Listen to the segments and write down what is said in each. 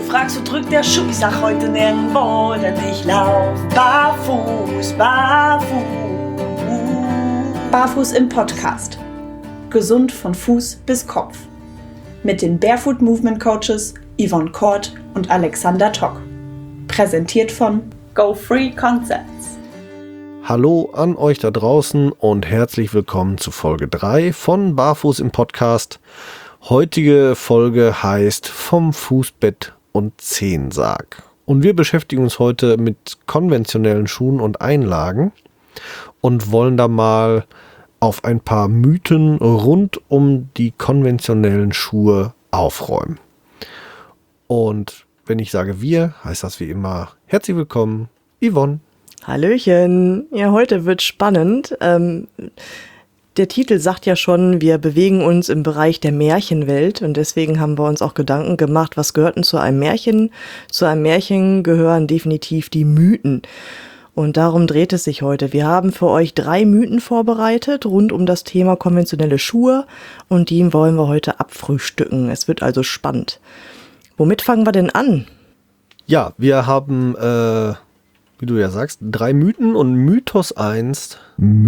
fragst, wo drückt der Schuh? Ich sag heute nirgendwo, denn ich lauf barfuß, barfuß. Barfuß im Podcast. Gesund von Fuß bis Kopf. Mit den Barefoot Movement Coaches Yvonne Kort und Alexander Tock. Präsentiert von Go Free Concepts. Hallo an euch da draußen und herzlich willkommen zu Folge 3 von Barfuß im Podcast. Heutige Folge heißt Vom Fußbett und Zehensarg. Und wir beschäftigen uns heute mit konventionellen Schuhen und Einlagen und wollen da mal auf ein paar Mythen rund um die konventionellen Schuhe aufräumen. Und wenn ich sage wir, heißt das wie immer herzlich willkommen, Yvonne. Hallöchen. Ja, heute wird spannend. Der Titel sagt ja schon, wir bewegen uns im Bereich der Märchenwelt und deswegen haben wir uns auch Gedanken gemacht, was gehört denn zu einem Märchen? Zu einem Märchen gehören definitiv die Mythen. Und darum dreht es sich heute. Wir haben für euch 3 Mythen vorbereitet rund um das Thema konventionelle Schuhe und die wollen wir heute abfrühstücken. Es wird also spannend. Womit fangen wir denn an? Ja, wir haben, wie du ja sagst, 3 Mythen und Mythos 1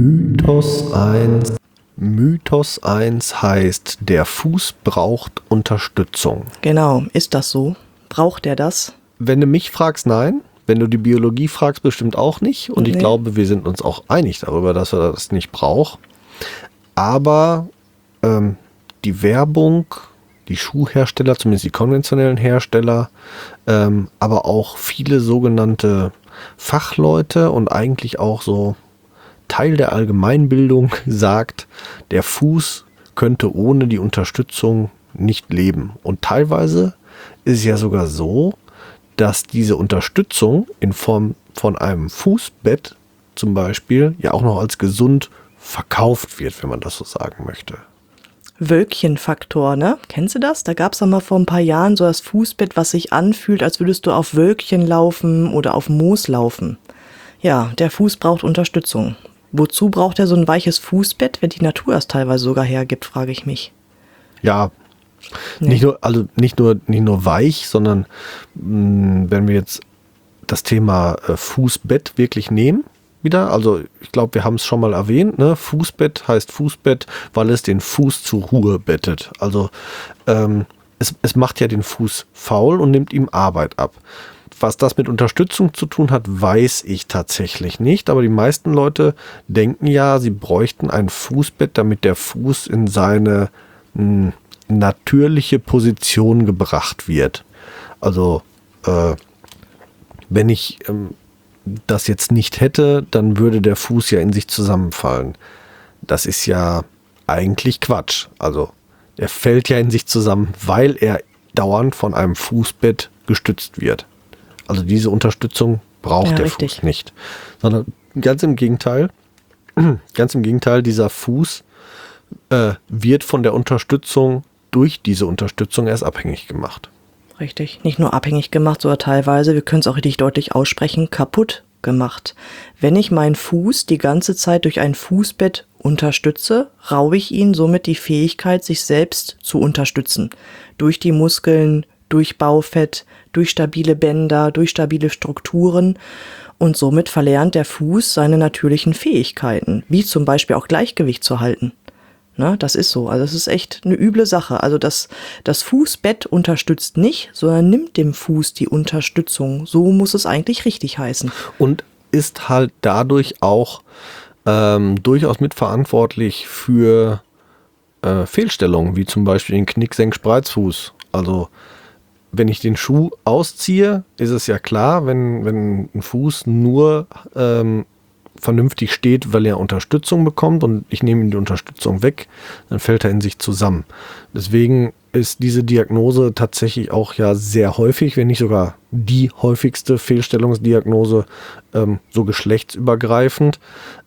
heißt, der Fuß braucht Unterstützung. Genau, ist das so? Braucht er das? Wenn du mich fragst, nein. Wenn du die Biologie fragst, bestimmt auch nicht. Und ich glaube, wir sind uns auch einig darüber, dass er das nicht braucht. Aber die Werbung, die Schuhhersteller, zumindest die konventionellen Hersteller, aber auch viele sogenannte Fachleute und eigentlich auch so Teil der Allgemeinbildung sagt, der Fuß könnte ohne die Unterstützung nicht leben. Und teilweise ist es ja sogar so, dass diese Unterstützung in Form von einem Fußbett zum Beispiel ja auch noch als gesund verkauft wird, wenn man das so sagen möchte. Wölkchenfaktor, ne? Kennst du das? Da gab es doch mal vor ein paar Jahren so das Fußbett, was sich anfühlt, als würdest du auf Wölkchen laufen oder auf Moos laufen. Ja, der Fuß braucht Unterstützung. Wozu braucht er so ein weiches Fußbett, wenn die Natur es teilweise sogar hergibt, frage ich mich. Ja, nicht nur weich, sondern wenn wir jetzt das Thema Fußbett wirklich nehmen, wieder, also ich glaube, wir haben es schon mal erwähnt, ne? Fußbett heißt Fußbett, weil es den Fuß zur Ruhe bettet. Also es macht ja den Fuß faul und nimmt ihm Arbeit ab. Was das mit Unterstützung zu tun hat, weiß ich tatsächlich nicht, aber die meisten Leute denken ja, sie bräuchten ein Fußbett, damit der Fuß in seine natürliche Position gebracht wird. Also wenn ich das jetzt nicht hätte, dann würde der Fuß ja in sich zusammenfallen. Das ist ja eigentlich Quatsch. Also er fällt ja in sich zusammen, weil er dauernd von einem Fußbett gestützt wird. Also diese Unterstützung braucht der Fuß nicht. Sondern ganz im Gegenteil, dieser Fuß wird von der Unterstützung durch diese Unterstützung erst abhängig gemacht. Richtig, nicht nur abhängig gemacht, sondern teilweise, wir können es auch richtig deutlich aussprechen, kaputt gemacht. Wenn ich meinen Fuß die ganze Zeit durch ein Fußbett unterstütze, raube ich ihn somit die Fähigkeit, sich selbst zu unterstützen. Durch die Muskeln, durch Baufett, durch stabile Bänder, durch stabile Strukturen und somit verlernt der Fuß seine natürlichen Fähigkeiten, wie zum Beispiel auch Gleichgewicht zu halten. Ne, das ist so. Also es ist echt eine üble Sache. Also das Fußbett unterstützt nicht, sondern nimmt dem Fuß die Unterstützung. So muss es eigentlich richtig heißen. Und ist halt dadurch auch durchaus mitverantwortlich für Fehlstellungen, wie zum Beispiel den Knick-Senk-Spreizfuß. Also wenn ich den Schuh ausziehe, ist es ja klar, wenn ein Fuß nur vernünftig steht, weil er Unterstützung bekommt und ich nehme ihm die Unterstützung weg, dann fällt er in sich zusammen. Deswegen ist diese Diagnose tatsächlich auch ja sehr häufig, wenn nicht sogar die häufigste Fehlstellungsdiagnose, so geschlechtsübergreifend,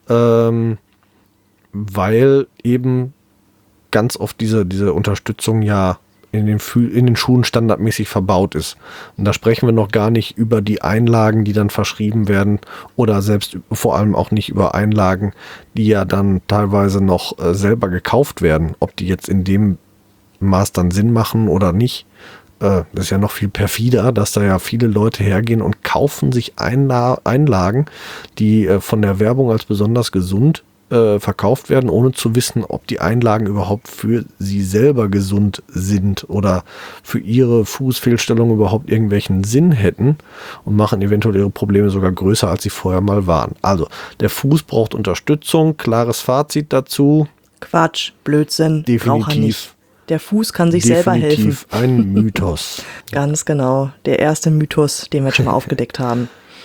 weil eben ganz oft diese Unterstützung ja in den Schuhen standardmäßig verbaut ist. Und da sprechen wir noch gar nicht über die Einlagen, die dann verschrieben werden oder selbst vor allem auch nicht über Einlagen, die ja dann teilweise noch selber gekauft werden. Ob die jetzt in dem Maß dann Sinn machen oder nicht, das ist ja noch viel perfider, dass da ja viele Leute hergehen und kaufen sich Einlagen, die von der Werbung als besonders gesund verkauft werden, ohne zu wissen, ob die Einlagen überhaupt für sie selber gesund sind oder für ihre Fußfehlstellung überhaupt irgendwelchen Sinn hätten und machen eventuell ihre Probleme sogar größer, als sie vorher mal waren. Also, der Fuß braucht Unterstützung, klares Fazit dazu. Quatsch, Blödsinn, braucht er nicht. Der Fuß kann sich selber helfen. Definitiv ein Mythos. Ganz genau, der erste Mythos, den wir jetzt schon mal aufgedeckt haben.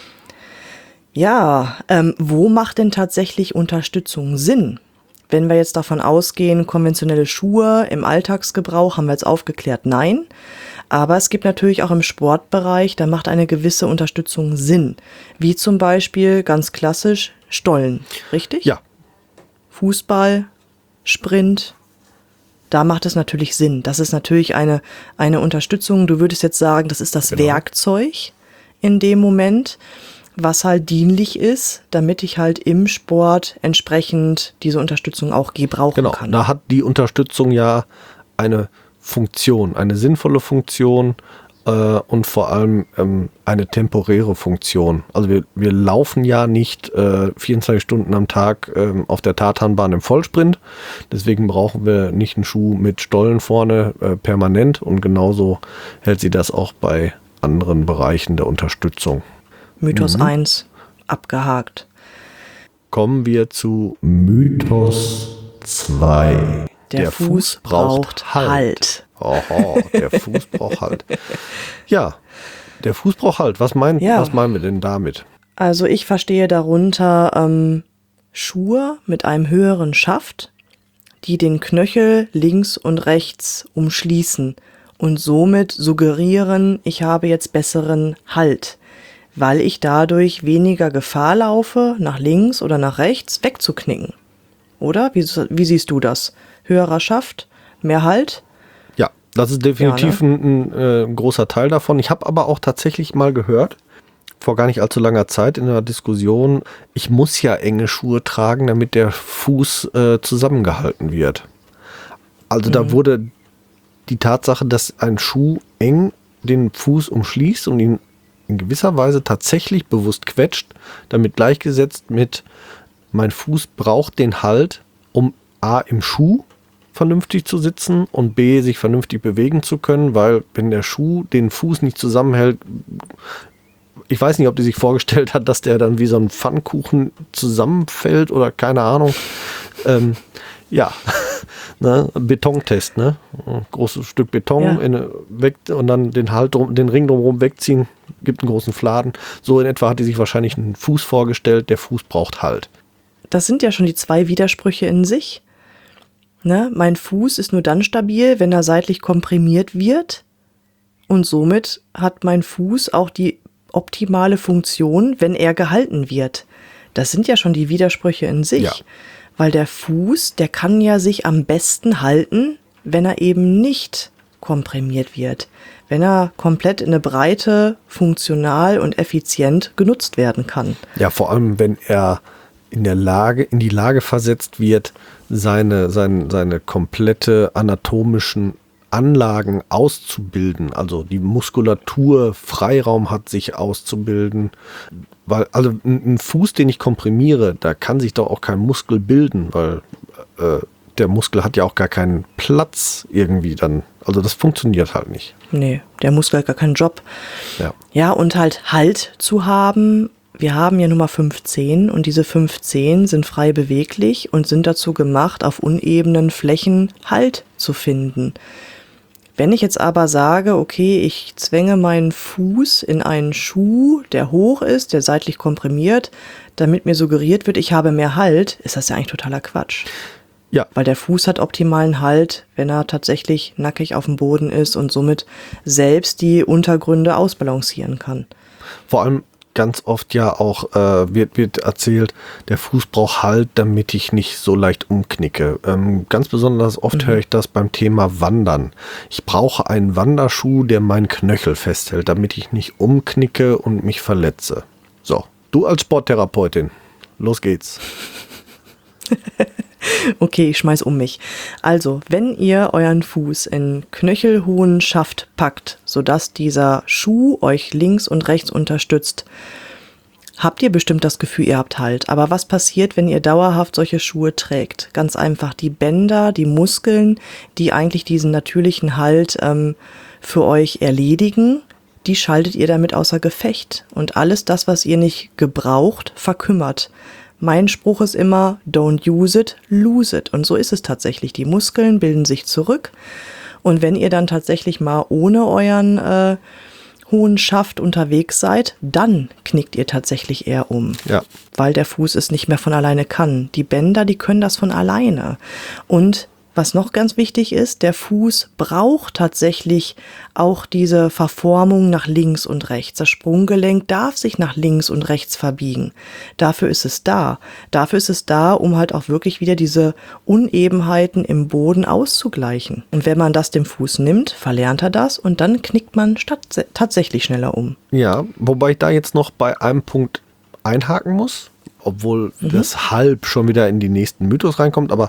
Ja, wo macht denn tatsächlich Unterstützung Sinn? Wenn wir jetzt davon ausgehen, konventionelle Schuhe im Alltagsgebrauch, haben wir jetzt aufgeklärt, nein. Aber es gibt natürlich auch im Sportbereich, da macht eine gewisse Unterstützung Sinn. Wie zum Beispiel ganz klassisch Stollen, richtig? Ja. Fußball, Sprint, da macht es natürlich Sinn. Das ist natürlich eine Unterstützung. Du würdest jetzt sagen, das ist das Werkzeug in dem Moment, was halt dienlich ist, damit ich halt im Sport entsprechend diese Unterstützung auch gebrauchen kann. Da hat die Unterstützung ja eine Funktion, eine sinnvolle Funktion und vor allem eine temporäre Funktion. Also wir laufen ja nicht 24 Stunden am Tag auf der Tartanbahn im Vollsprint, deswegen brauchen wir nicht einen Schuh mit Stollen vorne permanent und genauso hält sie das auch bei anderen Bereichen der Unterstützung. Mythos 1, abgehakt. Kommen wir zu Mythos 2. Der Fuß braucht Halt. Oho, der Fuß braucht Halt. Ja, der Fuß braucht Halt. Was meinen wir denn damit? Also ich verstehe darunter Schuhe mit einem höheren Schaft, die den Knöchel links und rechts umschließen und somit suggerieren, ich habe jetzt besseren Halt, weil ich dadurch weniger Gefahr laufe, nach links oder nach rechts wegzuknicken. Oder? Wie siehst du das? Höherer Schaft, mehr Halt? Ja, das ist definitiv ein großer Teil davon. Ich habe aber auch tatsächlich mal gehört, vor gar nicht allzu langer Zeit in einer Diskussion, ich muss ja enge Schuhe tragen, damit der Fuß zusammengehalten wird. Also da wurde die Tatsache, dass ein Schuh eng den Fuß umschließt und ihn in gewisser Weise tatsächlich bewusst quetscht, damit gleichgesetzt mit, mein Fuß braucht den Halt, um A, im Schuh vernünftig zu sitzen und B, sich vernünftig bewegen zu können, weil wenn der Schuh den Fuß nicht zusammenhält, ich weiß nicht, ob die sich vorgestellt hat, dass der dann wie so ein Pfannkuchen zusammenfällt oder keine Ahnung. Ja, ne? Betontest, ne? Ein großes Stück Beton weg und dann den Ring drumherum wegziehen, gibt einen großen Fladen. So in etwa hat die sich wahrscheinlich einen Fuß vorgestellt, der Fuß braucht Halt. Das sind ja schon die zwei Widersprüche in sich. Ne? Mein Fuß ist nur dann stabil, wenn er seitlich komprimiert wird und somit hat mein Fuß auch die optimale Funktion, wenn er gehalten wird. Das sind ja schon die Widersprüche in sich. Ja. Weil der Fuß, der kann ja sich am besten halten, wenn er eben nicht komprimiert wird. Wenn er komplett in eine Breite, funktional und effizient genutzt werden kann. Ja, vor allem, wenn er in die Lage versetzt wird, seine komplette anatomischen Anlagen auszubilden, also die Muskulatur Freiraum hat, sich auszubilden, weil also ein Fuß, den ich komprimiere, da kann sich doch auch kein Muskel bilden, weil der Muskel hat ja auch gar keinen Platz irgendwie dann, also das funktioniert halt nicht. Nee, der Muskel hat gar keinen Job. Ja, ja, und Halt zu haben, wir haben ja Nummer 15 und diese 15 sind frei beweglich und sind dazu gemacht, auf unebenen Flächen Halt zu finden. Wenn ich jetzt aber sage, okay, ich zwänge meinen Fuß in einen Schuh, der hoch ist, der seitlich komprimiert, damit mir suggeriert wird, ich habe mehr Halt, ist das ja eigentlich totaler Quatsch. Ja. Weil der Fuß hat optimalen Halt, wenn er tatsächlich nackig auf dem Boden ist und somit selbst die Untergründe ausbalancieren kann. Vor allem ganz oft ja auch wird erzählt, der Fuß braucht Halt, damit ich nicht so leicht umknicke. Ganz besonders oft höre ich das beim Thema Wandern. Ich brauche einen Wanderschuh, der meinen Knöchel festhält, damit ich nicht umknicke und mich verletze. So, du als Sporttherapeutin, los geht's. Okay, ich schmeiß um mich. Also, wenn ihr euren Fuß in knöchelhohen Schaft packt, sodass dieser Schuh euch links und rechts unterstützt, habt ihr bestimmt das Gefühl, ihr habt Halt. Aber was passiert, wenn ihr dauerhaft solche Schuhe trägt? Ganz einfach, die Bänder, die Muskeln, die eigentlich diesen natürlichen Halt für euch erledigen, die schaltet ihr damit außer Gefecht. Und alles das, was ihr nicht gebraucht, verkümmert. Mein Spruch ist immer, don't use it, lose it. Und so ist es tatsächlich. Die Muskeln bilden sich zurück. Und wenn ihr dann tatsächlich mal ohne euren hohen Schaft unterwegs seid, dann knickt ihr tatsächlich eher um. Ja. Weil der Fuß es nicht mehr von alleine kann. Die Bänder, die können das von alleine. Und was noch ganz wichtig ist, der Fuß braucht tatsächlich auch diese Verformung nach links und rechts. Das Sprunggelenk darf sich nach links und rechts verbiegen. Dafür ist es da. Dafür ist es da, um halt auch wirklich wieder diese Unebenheiten im Boden auszugleichen. Und wenn man das dem Fuß nimmt, verlernt er das und dann knickt man tatsächlich schneller um. Ja, wobei ich da jetzt noch bei einem Punkt einhaken muss, obwohl das halb schon wieder in die nächsten Mythos reinkommt, aber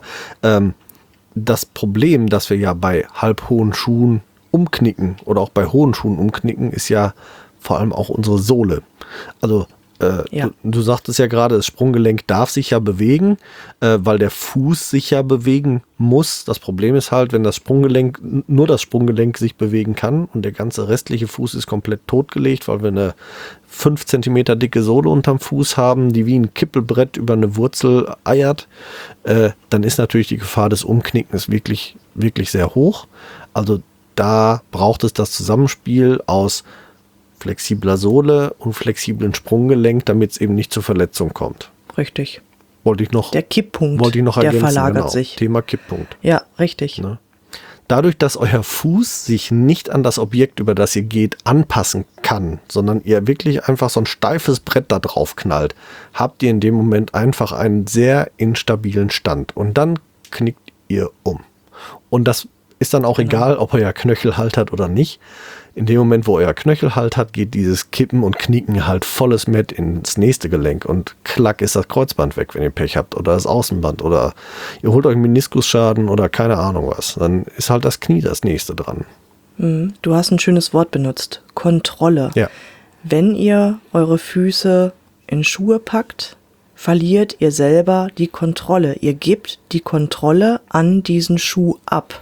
das Problem, dass wir ja bei halb hohen Schuhen umknicken oder auch bei hohen Schuhen umknicken, ist ja vor allem auch unsere Sohle. Also du sagtest ja gerade, das Sprunggelenk darf sich ja bewegen, weil der Fuß sich ja bewegen muss. Das Problem ist halt, wenn nur das Sprunggelenk sich bewegen kann und der ganze restliche Fuß ist komplett totgelegt, weil wir eine 5 Zentimeter dicke Sohle unterm Fuß haben, die wie ein Kippelbrett über eine Wurzel eiert, dann ist natürlich die Gefahr des Umknickens wirklich, wirklich sehr hoch. Also da braucht es das Zusammenspiel aus flexibler Sohle und flexiblen Sprunggelenk, damit es eben nicht zur Verletzung kommt. Richtig. Der Kipppunkt, ergänzen, der verlagert sich. Thema Kipppunkt. Ja, richtig. Ne? Dadurch, dass euer Fuß sich nicht an das Objekt, über das ihr geht, anpassen kann, sondern ihr wirklich einfach so ein steifes Brett da drauf knallt, habt ihr in dem Moment einfach einen sehr instabilen Stand. Und dann knickt ihr um. Und das ist dann auch egal, ob euer Knöchel Halt hat oder nicht. In dem Moment, wo euer Knöchel Halt hat, geht dieses Kippen und Knicken halt volles Met ins nächste Gelenk und klack ist das Kreuzband weg, wenn ihr Pech habt, oder das Außenband, oder ihr holt euch einen Meniskusschaden oder keine Ahnung was. Dann ist halt das Knie das nächste dran. Du hast ein schönes Wort benutzt. Kontrolle. Ja. Wenn ihr eure Füße in Schuhe packt, verliert ihr selber die Kontrolle. Ihr gebt die Kontrolle an diesen Schuh ab.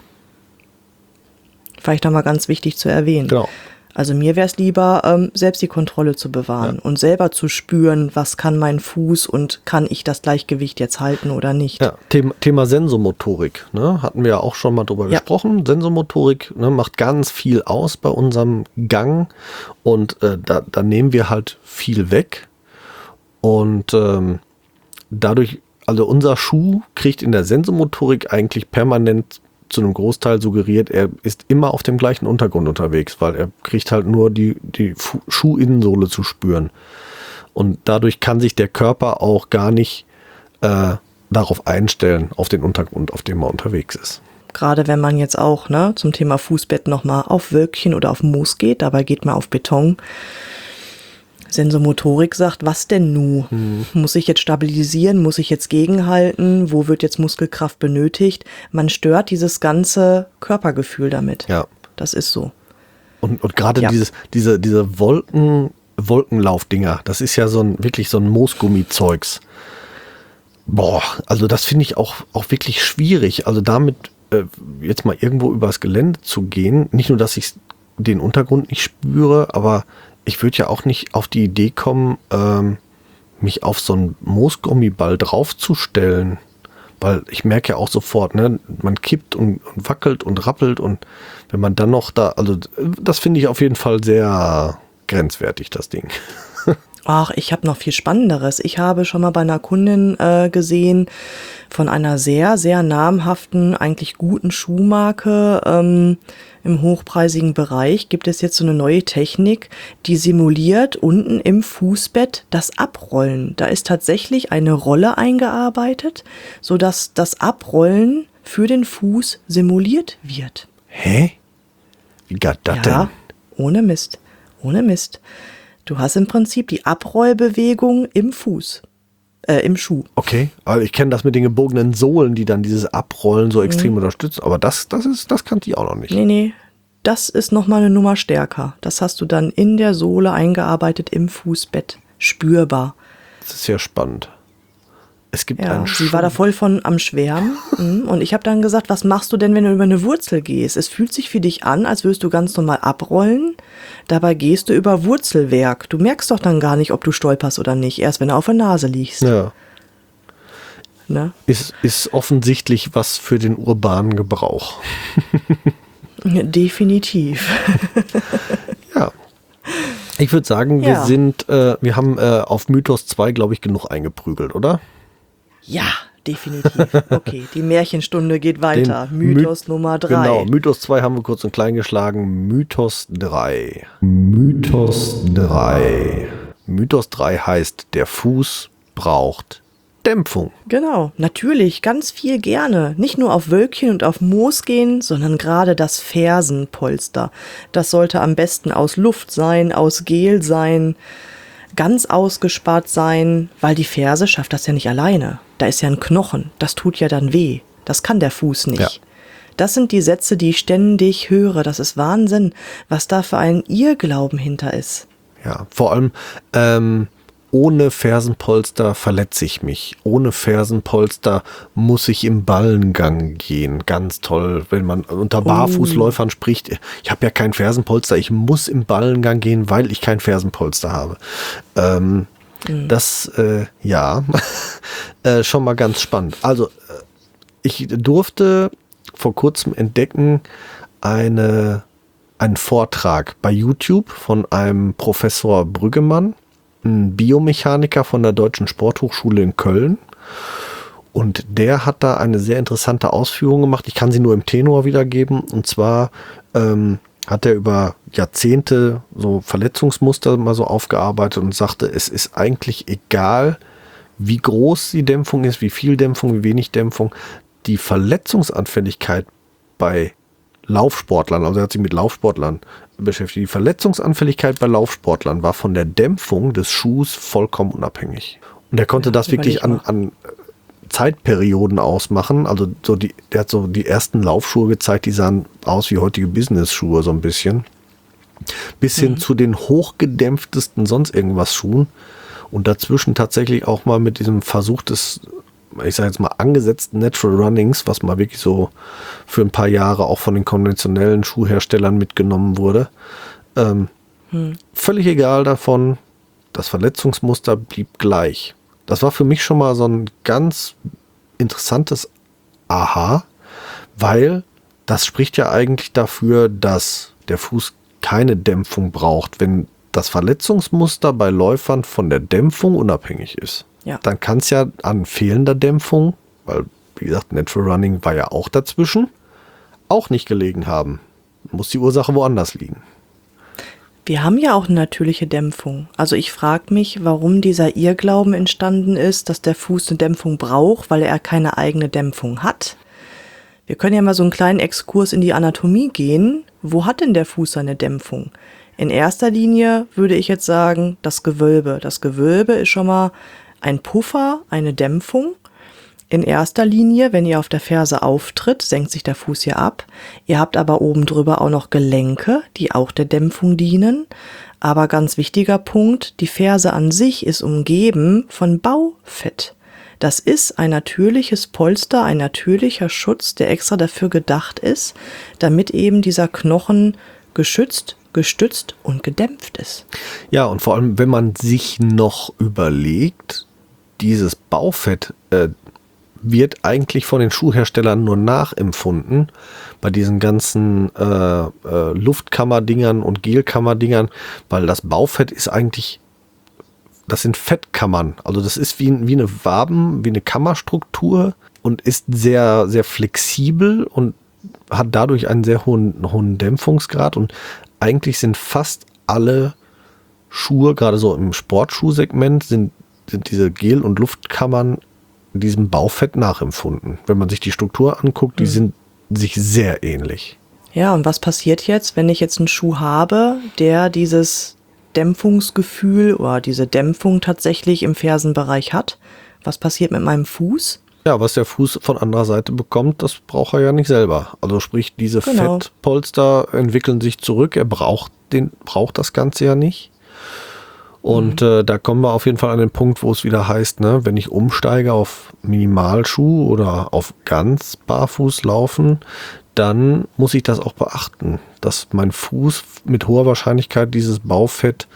Vielleicht nochmal ganz wichtig zu erwähnen. Genau. Also mir wäre es lieber, selbst die Kontrolle zu bewahren und selber zu spüren, was kann mein Fuß und kann ich das Gleichgewicht jetzt halten oder nicht. Ja, Thema Sensomotorik, ne? Hatten wir ja auch schon mal drüber gesprochen. Sensomotorik, ne, macht ganz viel aus bei unserem Gang und da nehmen wir halt viel weg und dadurch, also unser Schuh kriegt in der Sensomotorik eigentlich permanent zu einem Großteil suggeriert, er ist immer auf dem gleichen Untergrund unterwegs, weil er kriegt halt nur die Schuhinnensohle zu spüren. Und dadurch kann sich der Körper auch gar nicht darauf einstellen, auf den Untergrund, auf dem er unterwegs ist. Gerade wenn man jetzt auch zum Thema Fußbett nochmal auf Wölkchen oder auf Moos geht, dabei geht man auf Beton. Sensomotorik sagt, was denn nu? Muss ich jetzt stabilisieren? Muss ich jetzt gegenhalten? Wo wird jetzt Muskelkraft benötigt? Man stört dieses ganze Körpergefühl damit. Ja. Das ist so. Und gerade diese Wolkenlaufdinger, das ist ja wirklich so ein Moosgummizeugs. Boah, also das finde ich auch wirklich schwierig. Also damit jetzt mal irgendwo übers Gelände zu gehen, nicht nur, dass ich den Untergrund nicht spüre, aber ich würde ja auch nicht auf die Idee kommen, mich auf so einen Moosgummiball draufzustellen, weil ich merke ja auch sofort, ne, man kippt und wackelt und rappelt und wenn man dann noch also das finde ich auf jeden Fall sehr grenzwertig, das Ding. Ach, ich habe noch viel Spannenderes. Ich habe schon mal bei einer Kundin gesehen, von einer sehr, sehr namhaften, eigentlich guten Schuhmarke im hochpreisigen Bereich gibt es jetzt so eine neue Technik, die simuliert unten im Fußbett das Abrollen. Da ist tatsächlich eine Rolle eingearbeitet, sodass das Abrollen für den Fuß simuliert wird. Hä? Wie geht das denn? Ja, ohne Mist. Ohne Mist. Du hast im Prinzip die Abrollbewegung im Fuß. im Schuh. Okay, aber ich kenne das mit den gebogenen Sohlen, die dann dieses Abrollen so extrem unterstützen. Aber das kannte ich auch noch nicht. Nee, das ist nochmal eine Nummer stärker. Das hast du dann in der Sohle eingearbeitet im Fußbett. Spürbar. Das ist ja spannend. Es gibt Ja, einen sie war da voll von am Schwärmen. Und ich habe dann gesagt, was machst du denn, wenn du über eine Wurzel gehst? Es fühlt sich für dich an, als würdest du ganz normal abrollen. Dabei gehst du über Wurzelwerk. Du merkst doch dann gar nicht, ob du stolperst oder nicht. Erst wenn du auf der Nase liegst. Ja. Ne? Ist offensichtlich was für den urbanen Gebrauch. Definitiv. Ja. Ich würde sagen, Ja. wir haben auf Mythos 2, glaube ich, genug eingeprügelt, oder? Ja, definitiv. Okay, die Märchenstunde geht weiter. Mythos Nummer 3. Genau, Mythos 2 haben wir kurz und klein geschlagen. Mythos 3. Mythos 3. Mythos 3 heißt, der Fuß braucht Dämpfung. Genau, natürlich, ganz viel gerne. Nicht nur auf Wölkchen und auf Moos gehen, sondern gerade das Fersenpolster. Das sollte am besten aus Luft sein, aus Gel sein, ganz ausgespart sein, weil die Ferse schafft das ja nicht alleine. Da ist ja ein Knochen, das tut ja dann weh. Das kann der Fuß nicht. Ja. Das sind die Sätze, die ich ständig höre. Das ist Wahnsinn, was da für ein Irrglauben hinter ist. Ja, vor allem ohne Fersenpolster verletze ich mich. Ohne Fersenpolster muss ich im Ballengang gehen. Ganz toll, wenn man unter Barfußläufern spricht. Ich habe ja kein Fersenpolster, ich muss im Ballengang gehen, weil ich kein Fersenpolster habe. Das, schon mal ganz spannend. Also, ich durfte vor kurzem entdecken einen Vortrag bei YouTube von einem Professor Brüggemann, ein Biomechaniker von der Deutschen Sporthochschule in Köln. Und der hat da eine sehr interessante Ausführung gemacht. Ich kann sie nur im Tenor wiedergeben. Und zwar hat er über Jahrzehnte so Verletzungsmuster mal so aufgearbeitet und sagte, es ist eigentlich egal, wie groß die Dämpfung ist, wie viel Dämpfung, wie wenig Dämpfung. Die Verletzungsanfälligkeit bei Laufsportlern, also er hat sich mit Laufsportlern beschäftigt. Die Verletzungsanfälligkeit bei Laufsportlern war von der Dämpfung des Schuhs vollkommen unabhängig. Und er konnte das wirklich an Zeitperioden ausmachen. Also der hat so die ersten Laufschuhe gezeigt, die sahen aus wie heutige Business-Schuhe so ein bisschen. Bis hin zu den hochgedämpftesten sonst irgendwas Schuhen. Und dazwischen tatsächlich auch mal mit diesem Versuch des, ich sage jetzt mal, angesetzten Natural Runnings, was mal wirklich so für ein paar Jahre auch von den konventionellen Schuhherstellern mitgenommen wurde. Völlig egal davon, das Verletzungsmuster blieb gleich. Das war für mich schon mal so ein ganz interessantes Aha, weil das spricht ja eigentlich dafür, dass der Fuß keine Dämpfung braucht. Wenn das Verletzungsmuster bei Läufern von der Dämpfung unabhängig ist, dann kann es ja an fehlender Dämpfung, weil, wie gesagt, Natural Running war ja auch dazwischen, auch nicht gelegen haben. Muss die Ursache woanders liegen. Wir haben ja auch eine natürliche Dämpfung. Also ich frage mich, warum dieser Irrglauben entstanden ist, dass der Fuß eine Dämpfung braucht, weil er keine eigene Dämpfung hat. Wir können ja mal so einen kleinen Exkurs in die Anatomie gehen. Wo hat denn der Fuß seine Dämpfung? In erster Linie würde ich jetzt sagen, das Gewölbe. Das Gewölbe ist schon mal ein Puffer, eine Dämpfung. In erster Linie, wenn ihr auf der Ferse auftritt, senkt sich der Fuß hier ab. Ihr habt aber oben drüber auch noch Gelenke, die auch der Dämpfung dienen. Aber ganz wichtiger Punkt, die Ferse an sich ist umgeben von Baufett. Das ist ein natürliches Polster, ein natürlicher Schutz, der extra dafür gedacht ist, damit eben dieser Knochen geschützt, gestützt und gedämpft ist. Ja, und vor allem, wenn man sich noch überlegt, dieses Baufett wird eigentlich von den Schuhherstellern nur nachempfunden bei diesen ganzen Luftkammerdingern und Gelkammerdingern, weil das Baufett ist eigentlich, das sind Fettkammern. Also das ist wie eine wie eine Kammerstruktur und ist sehr, sehr flexibel und hat dadurch einen sehr hohen Dämpfungsgrad. Und eigentlich sind fast alle Schuhe, gerade so im Sportschuhsegment, sind diese Gel- und Luftkammern diesem Baufett nachempfunden. Wenn man sich die Struktur anguckt, die sind sich sehr ähnlich. Ja, und was passiert jetzt, wenn ich jetzt einen Schuh habe, der dieses Dämpfungsgefühl oder diese Dämpfung tatsächlich im Fersenbereich hat? Was passiert mit meinem Fuß? Ja, was der Fuß von anderer Seite bekommt, das braucht er ja nicht selber. Also sprich, diese Fettpolster entwickeln sich zurück. Er braucht das Ganze ja nicht. Und da kommen wir auf jeden Fall an den Punkt, wo es wieder heißt, ne, wenn ich umsteige auf Minimalschuh oder auf ganz barfuß laufen, dann muss ich das auch beachten, dass mein Fuß mit hoher Wahrscheinlichkeit dieses Baufett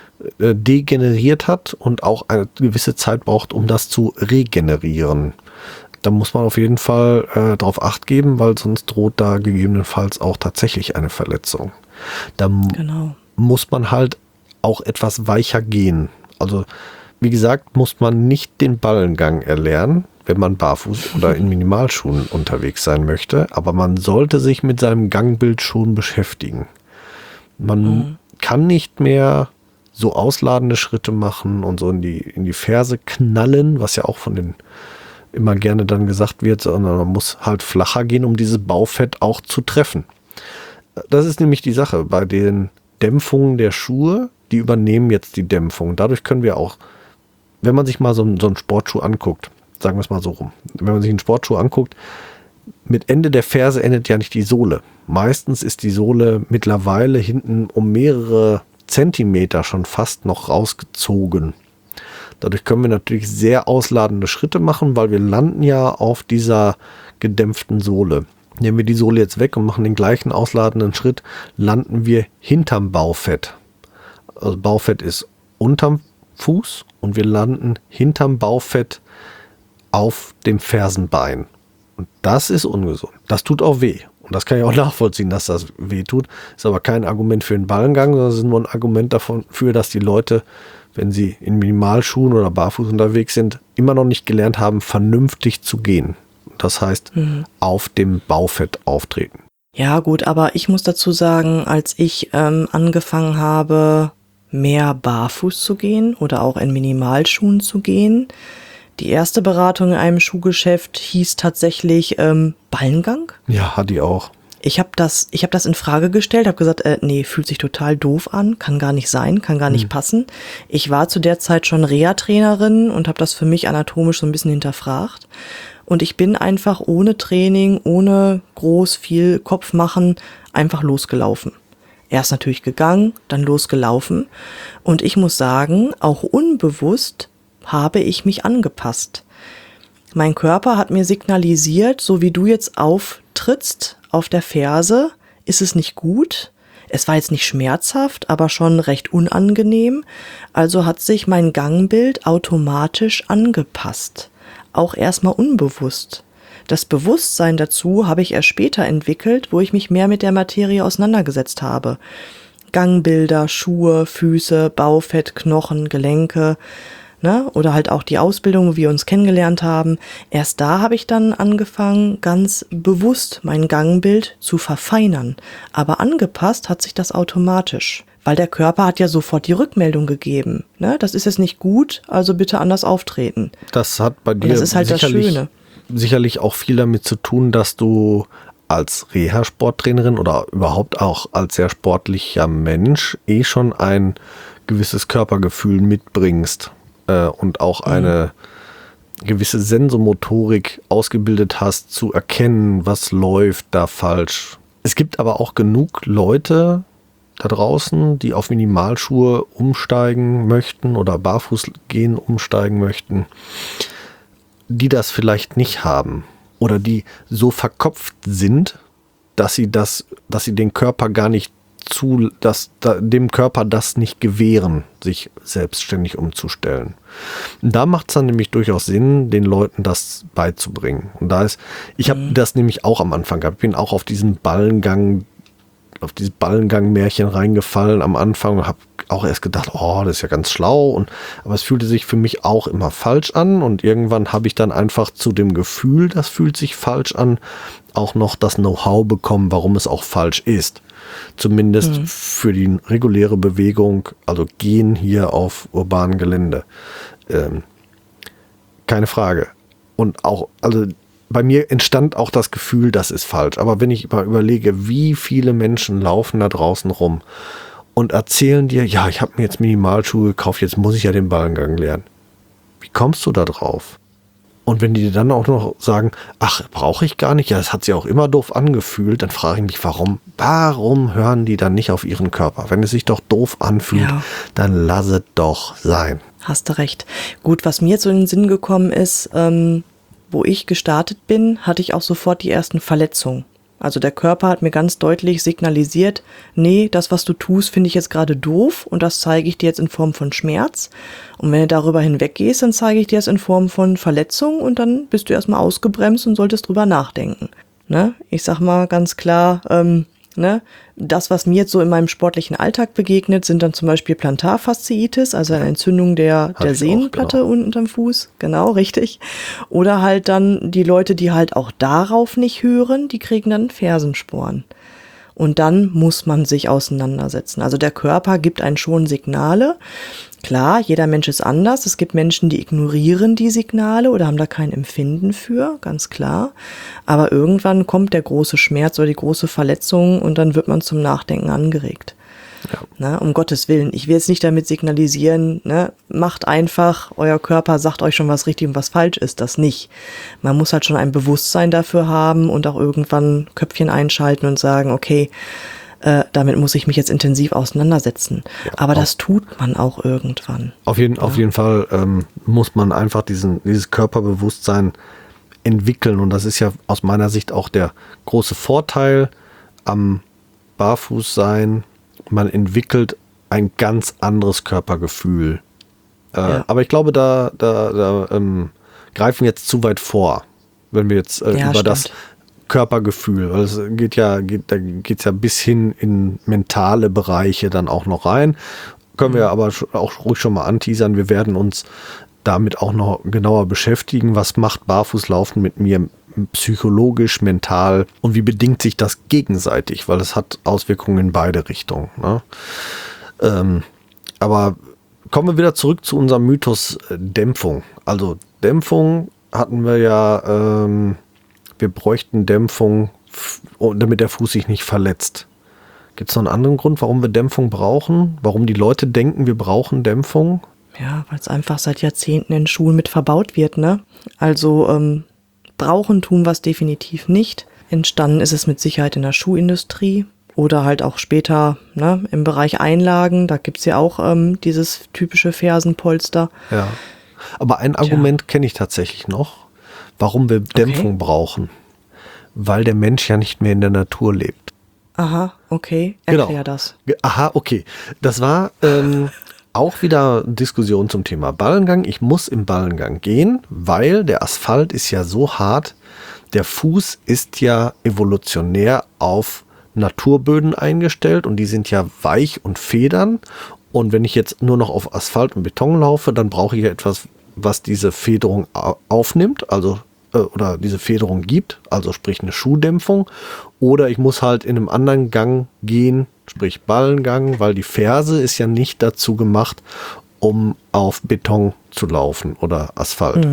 degeneriert hat und auch eine gewisse Zeit braucht, um das zu regenerieren. Da muss man auf jeden Fall drauf Acht geben, weil sonst droht da gegebenenfalls auch tatsächlich eine Verletzung. Da muss man halt auch etwas weicher gehen. Also wie gesagt, muss man nicht den Ballengang erlernen, wenn man barfuß oder in Minimalschuhen unterwegs sein möchte, aber man sollte sich mit seinem Gangbild schon beschäftigen. Man kann nicht mehr so ausladende Schritte machen und so in die Ferse knallen, was ja auch von den immer gerne dann gesagt wird, sondern man muss halt flacher gehen, um dieses Baufett auch zu treffen. Das ist nämlich die Sache bei den Dämpfungen der Schuhe, die übernehmen jetzt die Dämpfung. Dadurch können wir auch, wenn man sich mal so einen Sportschuh anguckt, sagen wir es mal so rum, wenn man sich einen Sportschuh anguckt, mit Ende der Ferse endet ja nicht die Sohle. Meistens ist die Sohle mittlerweile hinten um mehrere Zentimeter schon fast noch rausgezogen. Dadurch können wir natürlich sehr ausladende Schritte machen, weil wir landen ja auf dieser gedämpften Sohle. Nehmen wir die Sohle jetzt weg und machen den gleichen ausladenden Schritt, landen wir hinterm Baufett. Also Baufett ist unterm Fuß und wir landen hinterm Baufett auf dem Fersenbein. Und das ist ungesund. Das tut auch weh. Und das kann ich auch nachvollziehen, dass das weh tut. Ist aber kein Argument für den Ballengang, sondern es ist nur ein Argument dafür, dass die Leute, wenn sie in Minimalschuhen oder barfuß unterwegs sind, immer noch nicht gelernt haben, vernünftig zu gehen. Das heißt, auf dem Baufett auftreten. Ja gut, aber ich muss dazu sagen, als ich angefangen habe, mehr barfuß zu gehen oder auch in Minimalschuhen zu gehen, die erste Beratung in einem Schuhgeschäft hieß tatsächlich Ballengang. Ja, hat die auch. Ich habe das in Frage gestellt, habe gesagt, nee, fühlt sich total doof an, kann gar nicht sein, kann gar nicht passen. Ich war zu der Zeit schon Reha-Trainerin und habe das für mich anatomisch so ein bisschen hinterfragt. Und ich bin einfach ohne Training, ohne groß viel Kopf machen, einfach losgelaufen. Erst natürlich gegangen, dann losgelaufen. Und ich muss sagen, auch unbewusst habe ich mich angepasst. Mein Körper hat mir signalisiert, so wie du jetzt auftrittst auf der Ferse, ist es nicht gut. Es war jetzt nicht schmerzhaft, aber schon recht unangenehm. Also hat sich mein Gangbild automatisch angepasst. Auch erstmal unbewusst. Das Bewusstsein dazu habe ich erst später entwickelt, wo ich mich mehr mit der Materie auseinandergesetzt habe. Gangbilder, Schuhe, Füße, Baufett, Knochen, Gelenke, ne? Oder halt auch die Ausbildung, wo wir uns kennengelernt haben. Erst da habe ich dann angefangen, ganz bewusst mein Gangbild zu verfeinern. Aber angepasst hat sich das automatisch. Weil der Körper hat ja sofort die Rückmeldung gegeben. Ne? Das ist jetzt nicht gut, also bitte anders auftreten. Das hat bei dir das ist halt sicherlich auch viel damit zu tun, dass du als Reha-Sporttrainerin oder überhaupt auch als sehr sportlicher Mensch schon ein gewisses Körpergefühl mitbringst und auch eine gewisse Sensomotorik ausgebildet hast, zu erkennen, was läuft da falsch. Es gibt aber auch genug Leute da draußen, die auf Minimalschuhe umsteigen möchten oder barfuß gehen umsteigen möchten, die das vielleicht nicht haben oder die so verkopft sind, dass sie den Körper gar nicht dem Körper das nicht gewähren, sich selbstständig umzustellen. Und da macht es dann nämlich durchaus Sinn, den Leuten das beizubringen. Und ich habe das nämlich auch am Anfang gehabt. Ich bin auch auf dieses Ballengang-Märchen reingefallen am Anfang und habe auch erst gedacht, oh, das ist ja ganz schlau. Aber es fühlte sich für mich auch immer falsch an. Und irgendwann habe ich dann einfach zu dem Gefühl, das fühlt sich falsch an, auch noch das Know-how bekommen, warum es auch falsch ist. Zumindest für die reguläre Bewegung, also Gehen hier auf urbanem Gelände. Keine Frage. Und auch, also bei mir entstand auch das Gefühl, das ist falsch. Aber wenn ich mal überlege, wie viele Menschen laufen da draußen rum und erzählen dir, ja, ich habe mir jetzt Minimalschuhe gekauft, jetzt muss ich ja den Ballengang lernen. Wie kommst du da drauf? Und wenn die dann auch noch sagen, ach, brauche ich gar nicht, ja, das hat sich auch immer doof angefühlt, dann frage ich mich, warum hören die dann nicht auf ihren Körper? Wenn es sich doch doof anfühlt, dann lass es doch sein. Hast du recht. Gut, was mir jetzt so in den Sinn gekommen ist, wo ich gestartet bin, hatte ich auch sofort die ersten Verletzungen. Also der Körper hat mir ganz deutlich signalisiert, nee, das, was du tust, finde ich jetzt gerade doof und das zeige ich dir jetzt in Form von Schmerz. Und wenn du darüber hinweggehst, dann zeige ich dir es in Form von Verletzung und dann bist du erstmal ausgebremst und solltest drüber nachdenken. Ne? Ich sag mal ganz klar, das, was mir jetzt so in meinem sportlichen Alltag begegnet, sind dann zum Beispiel Plantarfasziitis, also eine Entzündung der Sehnenplatte unterm Fuß. Genau, richtig. Oder halt dann die Leute, die halt auch darauf nicht hören, die kriegen dann Fersensporn. Und dann muss man sich auseinandersetzen. Also der Körper gibt einen schon Signale. Klar, jeder Mensch ist anders. Es gibt Menschen, die ignorieren die Signale oder haben da kein Empfinden für, ganz klar. Aber irgendwann kommt der große Schmerz oder die große Verletzung und dann wird man zum Nachdenken angeregt. Ja. Na, um Gottes Willen, ich will jetzt nicht damit signalisieren, ne, macht einfach, euer Körper sagt euch schon, was richtig und was falsch ist, das nicht. Man muss halt schon ein Bewusstsein dafür haben und auch irgendwann Köpfchen einschalten und sagen, okay, damit muss ich mich jetzt intensiv auseinandersetzen. Ja, aber das tut man auch irgendwann. Auf jeden Fall muss man einfach dieses Körperbewusstsein entwickeln und das ist ja aus meiner Sicht auch der große Vorteil am Barfußsein. Man entwickelt ein ganz anderes Körpergefühl. Aber ich glaube, da greifen wir jetzt zu weit vor, wenn wir jetzt über das Körpergefühl, weil es da geht's ja bis hin in mentale Bereiche dann auch noch rein. Können wir aber auch ruhig schon mal anteasern. Wir werden uns damit auch noch genauer beschäftigen. Was macht Barfußlaufen mit mir psychologisch, mental und wie bedingt sich das gegenseitig? Weil es hat Auswirkungen in beide Richtungen. Ne? Aber kommen wir wieder zurück zu unserem Mythos Dämpfung. Also Dämpfung hatten wir ja, wir bräuchten Dämpfung, damit der Fuß sich nicht verletzt. Gibt es noch einen anderen Grund, warum wir Dämpfung brauchen? Warum die Leute denken, wir brauchen Dämpfung? Ja, weil es einfach seit Jahrzehnten in Schulen mit verbaut wird, ne? Also brauchen tun wir es definitiv nicht. Entstanden ist es mit Sicherheit in der Schuhindustrie oder halt auch später, ne, im Bereich Einlagen. Da gibt's ja auch dieses typische Fersenpolster. Ja, aber ein Argument kenne ich tatsächlich noch, warum wir Dämpfung brauchen. Weil der Mensch ja nicht mehr in der Natur lebt. Aha, okay. Erklär das. Aha, okay. Das war auch wieder Diskussion zum Thema Ballengang. Ich muss im Ballengang gehen, weil der Asphalt ist ja so hart. Der Fuß ist ja evolutionär auf Naturböden eingestellt und die sind ja weich und federn. Und wenn ich jetzt nur noch auf Asphalt und Beton laufe, dann brauche ich ja etwas, was diese Federung aufnimmt, also oder diese Federung gibt, also sprich eine Schuhdämpfung. Oder ich muss halt in einem anderen Gang gehen, sprich Ballengang, weil die Ferse ist ja nicht dazu gemacht, um auf Beton zu laufen oder Asphalt.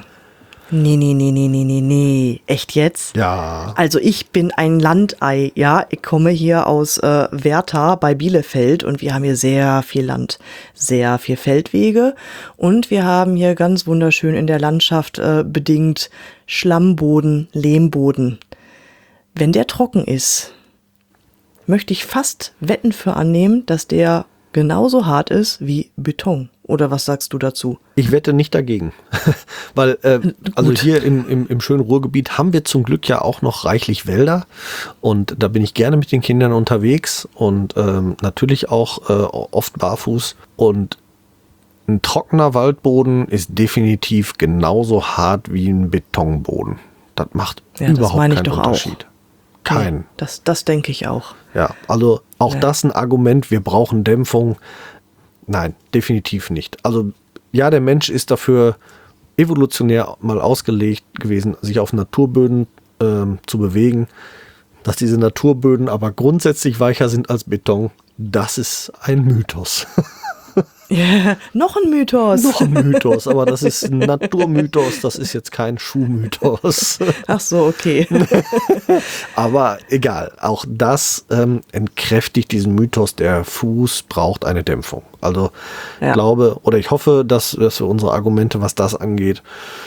Nee. Echt jetzt? Ja. Also ich bin ein Landei, ja. Ich komme hier aus Wertha bei Bielefeld und wir haben hier sehr viel Land, sehr viel Feldwege und wir haben hier ganz wunderschön in der Landschaft bedingt Schlammboden, Lehmboden. Wenn der trocken ist, möchte ich fast Wetten für annehmen, dass der genauso hart ist wie Beton. Oder was sagst du dazu? Ich wette nicht dagegen. Weil, also hier im schönen Ruhrgebiet haben wir zum Glück ja auch noch reichlich Wälder. Und da bin ich gerne mit den Kindern unterwegs und natürlich auch oft barfuß. Und ein trockener Waldboden ist definitiv genauso hart wie ein Betonboden. Das macht überhaupt keinen Unterschied. Kein. Ja, das denke ich auch. Ja, also auch das ein Argument, wir brauchen Dämpfung. Nein, definitiv nicht. Also ja, der Mensch ist dafür evolutionär mal ausgelegt gewesen, sich auf Naturböden zu bewegen. Dass diese Naturböden aber grundsätzlich weicher sind als Beton, das ist ein Mythos. Yeah, noch ein Mythos. Noch ein Mythos, aber das ist ein Naturmythos, das ist jetzt kein Schuhmythos. Ach so, okay. Aber egal, auch das entkräftigt diesen Mythos, der Fuß braucht eine Dämpfung. Also ich glaube oder ich hoffe, dass wir unsere Argumente, was das angeht,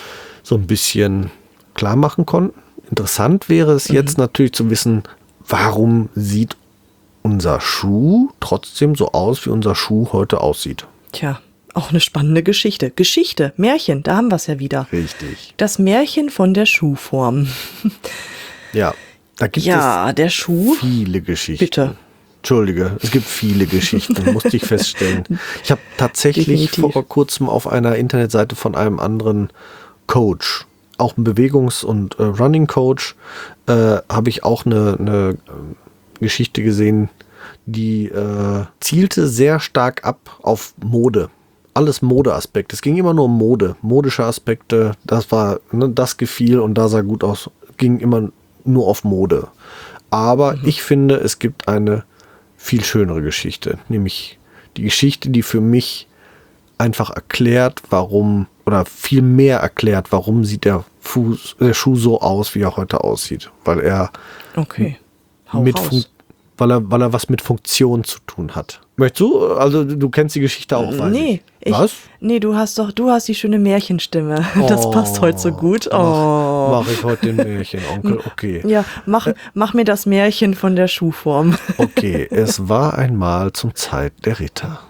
so ein bisschen klar machen konnten. Interessant wäre es jetzt natürlich zu wissen, warum sieht unser Schuh trotzdem so aus, wie unser Schuh heute aussieht. Tja, auch eine spannende Geschichte. Geschichte, Märchen, da haben wir es ja wieder. Richtig. Das Märchen von der Schuhform. Ja, da gibt der Schuh. viele Geschichten. Bitte. Entschuldige, es gibt viele Geschichten, musste ich feststellen. Ich habe tatsächlich Definitiv. vor kurzem auf einer Internetseite von einem anderen Coach, auch ein Bewegungs- und Running-Coach, habe ich auch eine Geschichte gesehen, die zielte sehr stark ab auf Mode. Alles Modeaspekte. Es ging immer nur um Mode, modische Aspekte. Das war, das gefiel und da sah gut aus. Ging immer nur auf Mode. Aber ich finde, es gibt eine viel schönere Geschichte, nämlich die Geschichte, die für mich einfach erklärt, warum, oder viel mehr erklärt, warum sieht der Schuh so aus, wie er heute aussieht. Weil er Okay, hau mit raus. weil er was mit Funktion zu tun hat. Möchtest du? Also du kennst die Geschichte auch, weiß Nee, ich. Was? Nee, du hast die schöne Märchenstimme. Das passt heute so gut. Oh. Mach ich heute den Märchenonkel? Okay. Ja, mach mir das Märchen von der Schuhform. Okay, es war einmal zum Zeit der Ritter.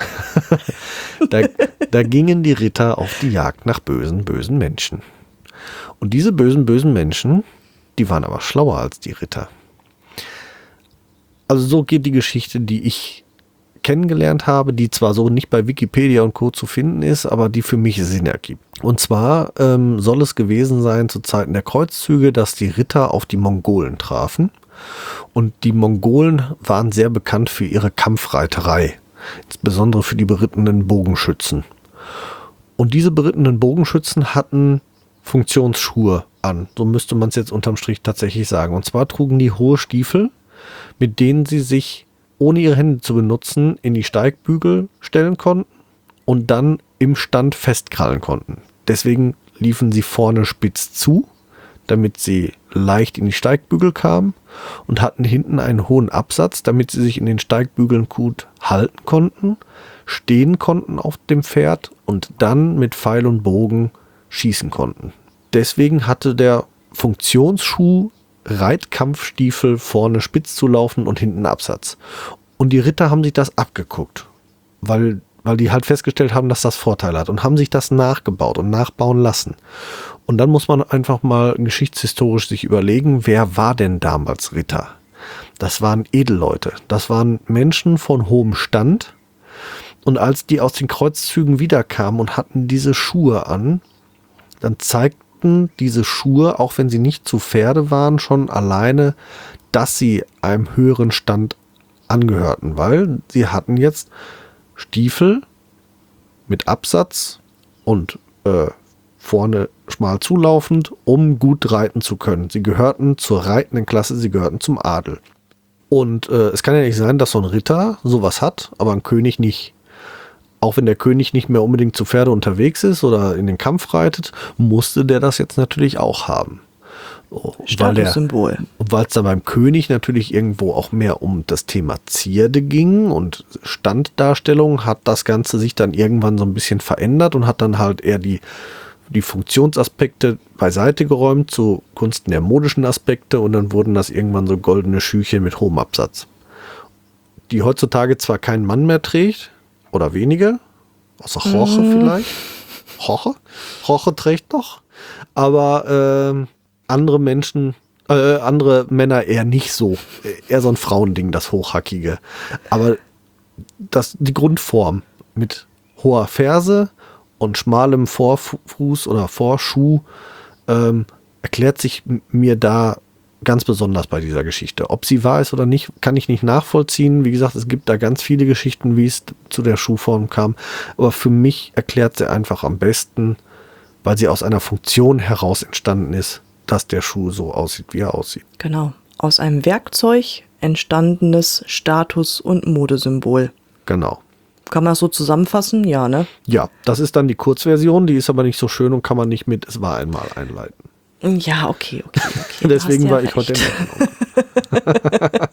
Da gingen die Ritter auf die Jagd nach bösen, bösen Menschen. Und diese bösen, bösen Menschen, die waren aber schlauer als die Ritter. Also so geht die Geschichte, die ich kennengelernt habe, die zwar so nicht bei Wikipedia und Co. zu finden ist, aber die für mich Sinn ergibt. Und zwar soll es gewesen sein zu Zeiten der Kreuzzüge, dass die Ritter auf die Mongolen trafen. Und die Mongolen waren sehr bekannt für ihre Kampfreiterei, insbesondere für die berittenen Bogenschützen. Und diese berittenen Bogenschützen hatten Funktionsschuhe an, so müsste man es jetzt unterm Strich tatsächlich sagen. Und zwar trugen die hohe Stiefel, mit denen sie sich, ohne ihre Hände zu benutzen, in die Steigbügel stellen konnten und dann im Stand festkrallen konnten. Deswegen liefen sie vorne spitz zu, damit sie leicht in die Steigbügel kamen, und hatten hinten einen hohen Absatz, damit sie sich in den Steigbügeln gut halten konnten, stehen konnten auf dem Pferd und dann mit Pfeil und Bogen schießen konnten. Deswegen hatte der Funktionsschuh Reitkampfstiefel vorne spitz zu laufen und hinten Absatz. Und die Ritter haben sich das abgeguckt, weil die halt festgestellt haben, dass das Vorteile hat, und haben sich das nachgebaut und nachbauen lassen. Und dann muss man einfach mal geschichtshistorisch sich überlegen, wer war denn damals Ritter? Das waren Edelleute, das waren Menschen von hohem Stand. Und als die aus den Kreuzzügen wiederkamen und hatten diese Schuhe an, dann zeigten diese Schuhe, auch wenn sie nicht zu Pferde waren, schon alleine, dass sie einem höheren Stand angehörten, weil sie hatten jetzt Stiefel mit Absatz und vorne schmal zulaufend, um gut reiten zu können. Sie gehörten zur reitenden Klasse, sie gehörten zum Adel. Und es kann ja nicht sein, dass so ein Ritter sowas hat, aber ein König nicht. Auch wenn der König nicht mehr unbedingt zu Pferde unterwegs ist oder in den Kampf reitet, musste der das jetzt natürlich auch haben. So, Statussymbol. Weil es da beim König natürlich irgendwo auch mehr um das Thema Zierde ging und Standdarstellung, hat das Ganze sich dann irgendwann so ein bisschen verändert und hat dann halt eher die Funktionsaspekte beiseite geräumt zugunsten der modischen Aspekte, und dann wurden das irgendwann so goldene Schüchen mit hohem Absatz, die heutzutage zwar kein Mann mehr trägt, oder wenige, außer Roche vielleicht. Roche trägt doch. Aber andere Männer eher nicht so. Eher so ein Frauending, das Hochhackige. Aber die Grundform mit hoher Ferse und schmalem Vorfuß oder Vorschuh erklärt sich mir da ganz besonders bei dieser Geschichte. Ob sie wahr ist oder nicht, kann ich nicht nachvollziehen. Wie gesagt, es gibt da ganz viele Geschichten, wie es zu der Schuhform kam. Aber für mich erklärt sie einfach am besten, weil sie aus einer Funktion heraus entstanden ist, dass der Schuh so aussieht, wie er aussieht. Genau. Aus einem Werkzeug entstandenes Status- und Modesymbol. Genau. Kann man das so zusammenfassen? Ja, ne? Ja, das ist dann die Kurzversion, die ist aber nicht so schön und kann man nicht mit "es war einmal" einleiten. Ja, okay. Deswegen war ich heute. heute im Märchenonkel.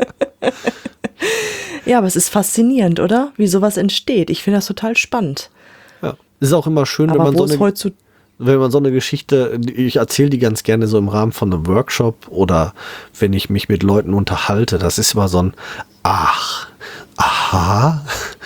Ja, aber es ist faszinierend, oder? Wie sowas entsteht. Ich finde das total spannend. Ja. Es ist auch immer schön, Aber wenn man wo so es wenn man so eine Geschichte, ich erzähle die ganz gerne so im Rahmen von einem Workshop oder wenn ich mich mit Leuten unterhalte, das ist immer so ein aha.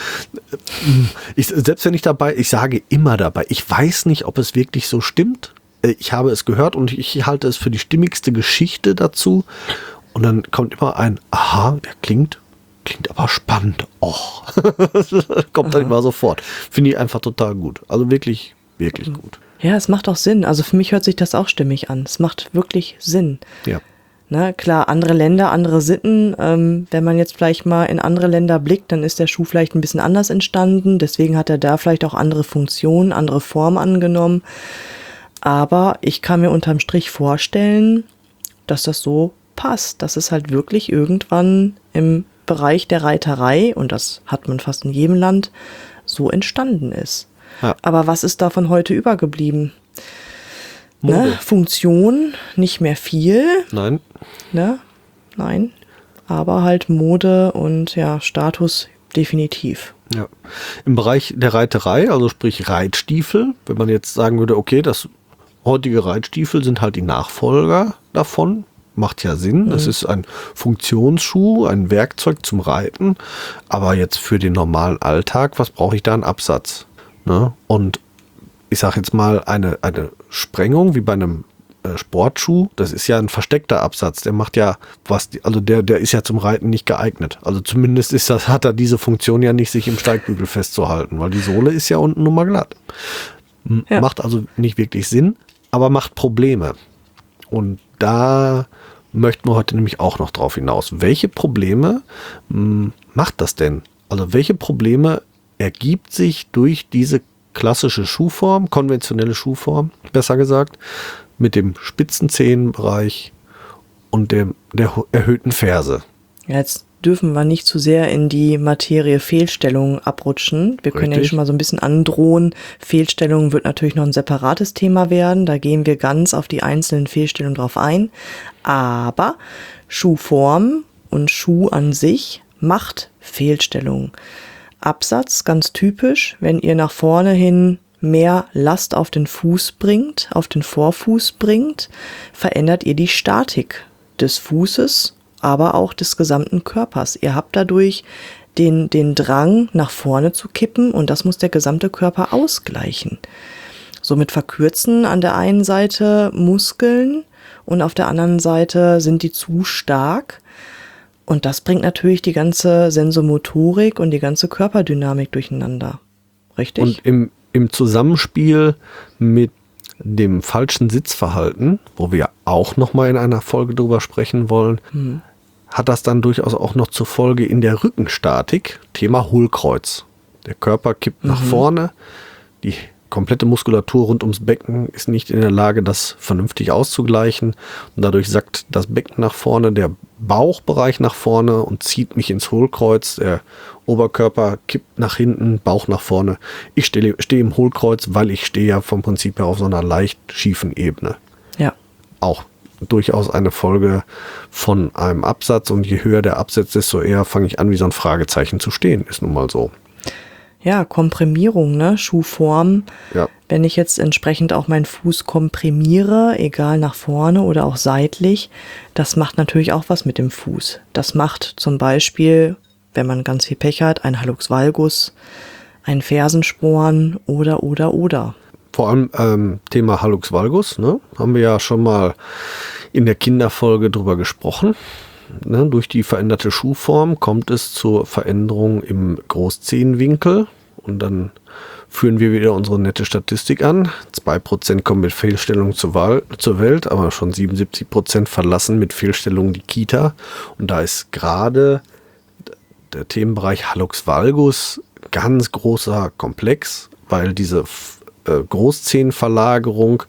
Selbst wenn ich sage immer dabei, ich weiß nicht, ob es wirklich so stimmt. Ich habe es gehört und ich halte es für die stimmigste Geschichte dazu. Und dann kommt immer ein aha, der klingt aber spannend. Och. Kommt dann immer sofort. Finde ich einfach total gut. Also wirklich, wirklich gut. Ja, es macht auch Sinn. Also für mich hört sich das auch stimmig an. Es macht wirklich Sinn. Ja. Na klar, andere Länder, andere Sitten. Wenn man jetzt vielleicht mal in andere Länder blickt, dann ist der Schuh vielleicht ein bisschen anders entstanden. Deswegen hat er da vielleicht auch andere Funktionen, andere Formen angenommen. Aber ich kann mir unterm Strich vorstellen, dass das so passt. Dass es halt wirklich irgendwann im Bereich der Reiterei, und das hat man fast in jedem Land, so entstanden ist. Ja. Aber was ist davon heute übergeblieben? Mode. Ne? Funktion, nicht mehr viel. Nein. Ne? Nein. Aber halt Mode und ja, Status definitiv. Ja. Im Bereich der Reiterei, also sprich Reitstiefel, wenn man jetzt sagen würde, okay, das heutige Reitstiefel sind halt die Nachfolger davon, macht ja Sinn. Das ist ein Funktionsschuh, ein Werkzeug zum Reiten, aber jetzt für den normalen Alltag, was brauche ich da? Einen Absatz. Ne? Und ich sage jetzt mal, eine Sprengung wie bei einem Sportschuh, das ist ja ein versteckter Absatz, der macht ja der ist ja zum Reiten nicht geeignet. Also zumindest hat er diese Funktion ja nicht, sich im Steigbügel festzuhalten, weil die Sohle ist ja unten nun mal glatt. Ja. Macht also nicht wirklich Sinn, aber macht Probleme. Und da möchten wir heute nämlich auch noch drauf hinaus. Welche Probleme macht das denn? Also welche Probleme ergibt sich durch diese klassische Schuhform, konventionelle Schuhform, besser gesagt, mit dem Spitzenzehenbereich und der erhöhten Ferse? Ja, jetzt dürfen wir nicht zu sehr in die Materie Fehlstellungen abrutschen. Wir können ja Richtig. schon mal so ein bisschen androhen. Fehlstellungen wird natürlich noch ein separates Thema werden. Da gehen wir ganz auf die einzelnen Fehlstellungen drauf ein. Aber Schuhform und Schuh an sich macht Fehlstellungen. Absatz, ganz typisch, wenn ihr nach vorne hin mehr Last auf den Fuß bringt, auf den Vorfuß bringt, verändert ihr die Statik des Fußes, aber auch des gesamten Körpers. Ihr habt dadurch den Drang, nach vorne zu kippen und das muss der gesamte Körper ausgleichen. Somit verkürzen an der einen Seite Muskeln und auf der anderen Seite sind die zu stark. Und das bringt natürlich die ganze Sensomotorik und die ganze Körperdynamik durcheinander. Richtig? Und im Zusammenspiel mit dem falschen Sitzverhalten, wo wir auch nochmal in einer Folge drüber sprechen wollen, hat das dann durchaus auch noch zur Folge in der Rückenstatik, Thema Hohlkreuz. Der Körper kippt nach vorne, die komplette Muskulatur rund ums Becken ist nicht in der Lage, das vernünftig auszugleichen. Und dadurch sackt das Becken nach vorne, der Bauchbereich nach vorne und zieht mich ins Hohlkreuz. Der Oberkörper kippt nach hinten, Bauch nach vorne. Ich stehe im Hohlkreuz, weil ich stehe ja vom Prinzip her auf so einer leicht schiefen Ebene. Ja. Auch durchaus eine Folge von einem Absatz. Und je höher der Absatz, desto eher fange ich an, wie so ein Fragezeichen zu stehen. Ist nun mal so. Ja, Komprimierung, ne? Schuhform. Ja. Wenn ich jetzt entsprechend auch meinen Fuß komprimiere, egal nach vorne oder auch seitlich, das macht natürlich auch was mit dem Fuß. Das macht zum Beispiel, wenn man ganz viel Pech hat, ein Hallux valgus, ein Fersensporn oder. Vor allem Thema Hallux valgus, ne? Haben wir ja schon mal in der Kinderfolge drüber gesprochen. Ne, durch die veränderte Schuhform kommt es zur Veränderung im Großzehenwinkel und dann führen wir wieder unsere nette Statistik an. 2% kommen mit Fehlstellungen zur Welt, aber schon 77% verlassen mit Fehlstellungen die Kita. Und da ist gerade der Themenbereich Hallux valgus ganz großer Komplex, weil diese Großzehenverlagerung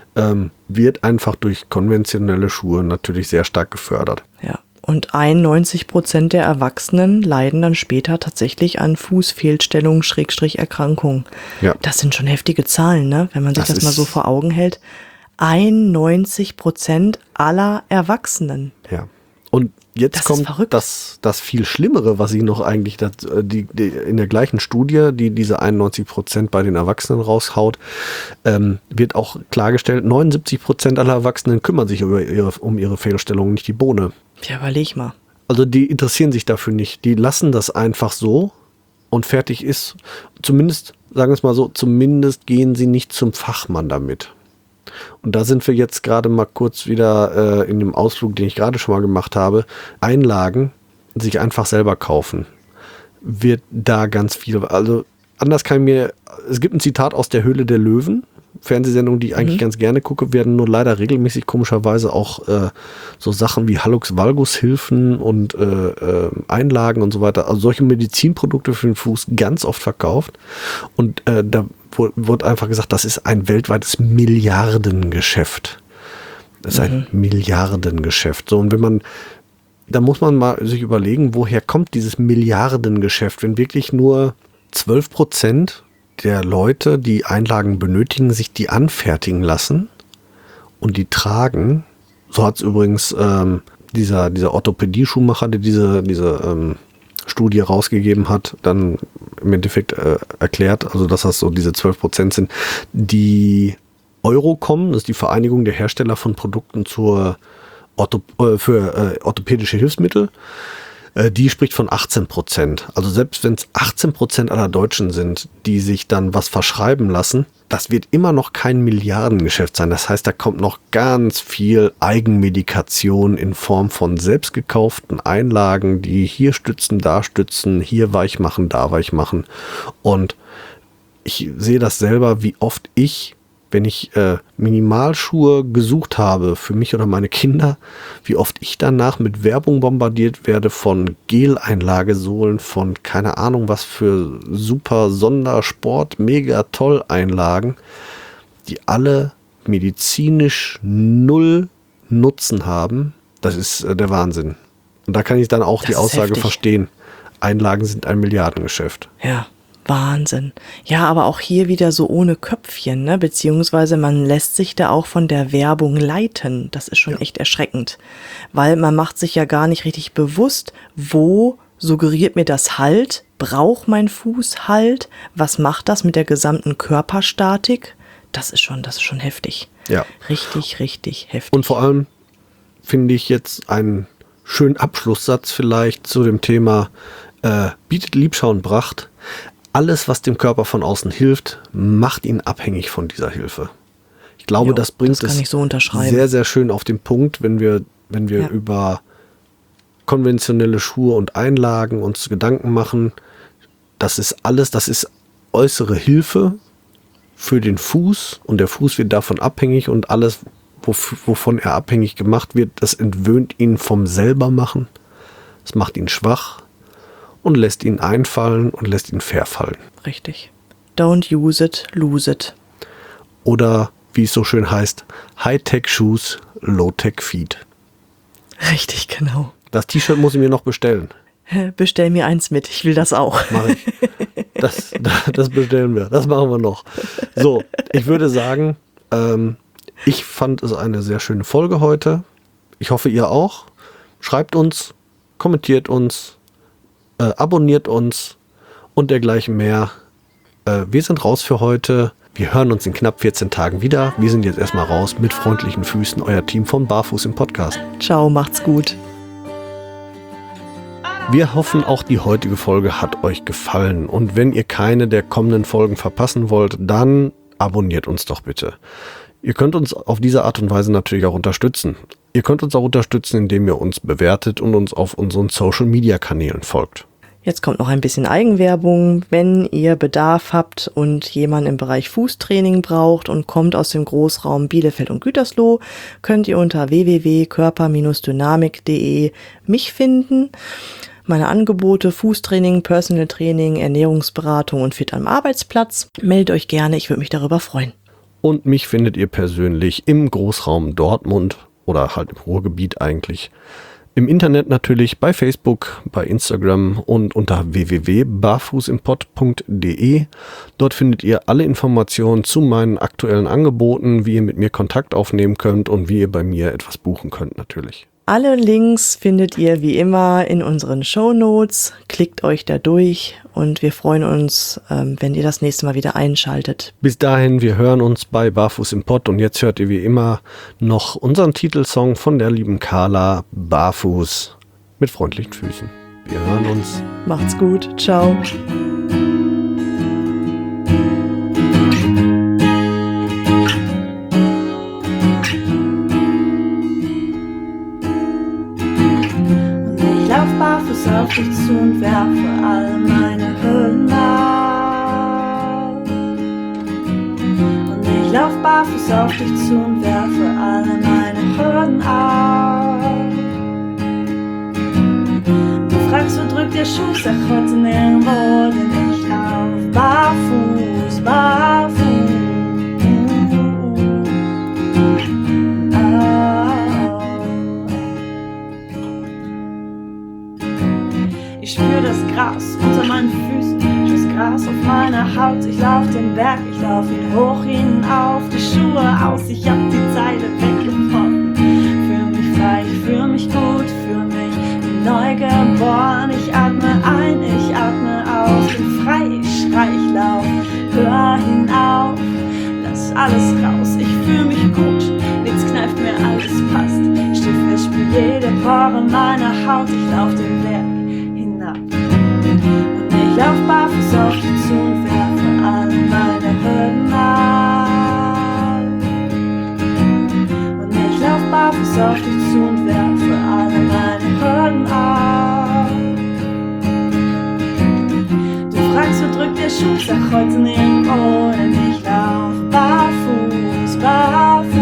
wird einfach durch konventionelle Schuhe natürlich sehr stark gefördert. Ja. Und 91% der Erwachsenen leiden dann später tatsächlich an Fußfehlstellungen, Erkrankungen. Ja. Das sind schon heftige Zahlen, ne? Wenn man sich das mal so vor Augen hält. 91% aller Erwachsenen. Ja. Und Jetzt kommt das viel Schlimmere, was ich noch eigentlich in der gleichen Studie, die diese 91% bei den Erwachsenen raushaut, wird auch klargestellt, 79% aller Erwachsenen kümmern sich um ihre Fehlstellungen, nicht die Bohne. Ja, überleg mal. Also die interessieren sich dafür nicht. Die lassen das einfach so und fertig ist. Zumindest, sagen wir es mal so, zumindest gehen sie nicht zum Fachmann damit. Und da sind wir jetzt gerade mal kurz wieder in dem Ausflug, den ich gerade schon mal gemacht habe. Einlagen, sich einfach selber kaufen, wird da ganz viel. Also anders kann ich mir, es gibt ein Zitat aus der Höhle der Löwen, Fernsehsendung, die ich eigentlich ganz gerne gucke, werden nur leider regelmäßig komischerweise auch so Sachen wie Hallux-Valgus-Hilfen und Einlagen und so weiter, also solche Medizinprodukte für den Fuß ganz oft verkauft. Und da wurde einfach gesagt, das ist ein weltweites Milliardengeschäft. Das ist ein Milliardengeschäft. So, und da muss man mal sich überlegen, woher kommt dieses Milliardengeschäft, wenn wirklich nur 12% der Leute, die Einlagen benötigen, sich die anfertigen lassen und die tragen. So hat es übrigens dieser Orthopädie-Schuhmacher, der diese Studie rausgegeben hat, dann im Endeffekt erklärt, also dass das so diese 12% sind, die Eurocom, das ist die Vereinigung der Hersteller von Produkten für orthopädische Hilfsmittel, die spricht von 18%. Also selbst wenn es 18% aller Deutschen sind, die sich dann was verschreiben lassen, das wird immer noch kein Milliardengeschäft sein. Das heißt, da kommt noch ganz viel Eigenmedikation in Form von selbstgekauften Einlagen, die hier stützen, da stützen, hier weich machen, da weich machen. Und ich sehe das selber, wie oft wenn ich Minimalschuhe gesucht habe für mich oder meine Kinder, wie oft ich danach mit Werbung bombardiert werde von Gel-Einlagesohlen, von keine Ahnung was für super Sondersport, mega toll Einlagen, die alle medizinisch null Nutzen haben. Das ist der Wahnsinn. Und da kann ich dann auch die Aussage verstehen. Einlagen sind ein Milliardengeschäft. Ja. Wahnsinn. Ja, aber auch hier wieder so ohne Köpfchen, ne? Beziehungsweise man lässt sich da auch von der Werbung leiten. Das ist schon echt erschreckend, weil man macht sich ja gar nicht richtig bewusst, wo suggeriert mir das Halt? Braucht mein Fuß Halt? Was macht das mit der gesamten Körperstatik? Das ist schon heftig. Ja. Richtig, richtig heftig. Und vor allem finde ich jetzt einen schönen Abschlusssatz vielleicht zu dem Thema bietet Liebschau und Pracht. Alles, was dem Körper von außen hilft, macht ihn abhängig von dieser Hilfe. Ich glaube, das bringt es sehr, sehr schön auf den Punkt, wenn wir über konventionelle Schuhe und Einlagen uns Gedanken machen. Das ist äußere Hilfe für den Fuß und der Fuß wird davon abhängig und alles, wovon er abhängig gemacht wird, das entwöhnt ihn vom Selbermachen. Es macht ihn schwach. Und lässt ihn einfallen und lässt ihn verfallen. Richtig. Don't use it, lose it. Oder, wie es so schön heißt, High-Tech Shoes, Low-Tech Feet. Richtig, genau. Das T-Shirt muss ich mir noch bestellen. Bestell mir eins mit, ich will das auch. Mach ich. Das bestellen wir, das machen wir noch. So, ich würde sagen, ich fand es eine sehr schöne Folge heute. Ich hoffe, ihr auch. Schreibt uns, kommentiert uns, abonniert uns und dergleichen mehr. Wir sind raus für heute. Wir hören uns in knapp 14 Tagen wieder. Wir sind jetzt erstmal raus mit freundlichen Füßen. Euer Team von Barfuß im Podcast. Ciao, macht's gut. Wir hoffen, auch die heutige Folge hat euch gefallen. Und wenn ihr keine der kommenden Folgen verpassen wollt, dann abonniert uns doch bitte. Ihr könnt uns auf diese Art und Weise natürlich auch unterstützen. Ihr könnt uns auch unterstützen, indem ihr uns bewertet und uns auf unseren Social-Media-Kanälen folgt. Jetzt kommt noch ein bisschen Eigenwerbung. Wenn ihr Bedarf habt und jemanden im Bereich Fußtraining braucht und kommt aus dem Großraum Bielefeld und Gütersloh, könnt ihr unter www.körper-dynamik.de mich finden. Meine Angebote: Fußtraining, Personal Training, Ernährungsberatung und Fit am Arbeitsplatz. Meldet euch gerne, ich würde mich darüber freuen. Und mich findet ihr persönlich im Großraum Dortmund oder halt im Ruhrgebiet eigentlich. Im Internet natürlich, bei Facebook, bei Instagram und unter www.barfußimpod.de. Dort findet ihr alle Informationen zu meinen aktuellen Angeboten, wie ihr mit mir Kontakt aufnehmen könnt und wie ihr bei mir etwas buchen könnt natürlich. Alle Links findet ihr wie immer in unseren Shownotes. Klickt euch da durch und wir freuen uns, wenn ihr das nächste Mal wieder einschaltet. Bis dahin, wir hören uns bei Barfuß im Pott und jetzt hört ihr wie immer noch unseren Titelsong von der lieben Carla, Barfuß mit freundlichen Füßen. Wir hören uns. Macht's gut. Ciao. Barfuß auf dich zu und werfe alle meine Hürden ab. Und ich lauf barfuß auf dich zu und werfe alle meine Hürden ab. Du fragst, wo drückt der Schuh, sag heute nirgendwo, denn ich lauf barfuß, barfuß. Ich spür das Gras unter meinen Füßen, das Gras auf meiner Haut. Ich lauf den Berg, ich lauf ihn hoch hinauf, die Schuhe aus, ich hab die Zeile weggeworfen. Fühl mich frei, ich fühl mich gut, fühl mich wie neu geboren. Ich atme ein, ich atme aus, bin frei, ich schrei, ich lauf, hör hinauf, lass alles raus. Ich fühl mich gut, nichts kneift mir, alles passt. Stief, ich spür jede Pore meiner Haut, ich lauf den Berg. Und ich lauf barfuß auf dich zu und werfe alle meine Hürden ab. Und ich lauf barfuß auf dich zu und werfe alle meine Hürden ab. Du fragst, wo drückt der Schuh, sag heute nirgendwo, denn ich lauf barfuß, barfuß.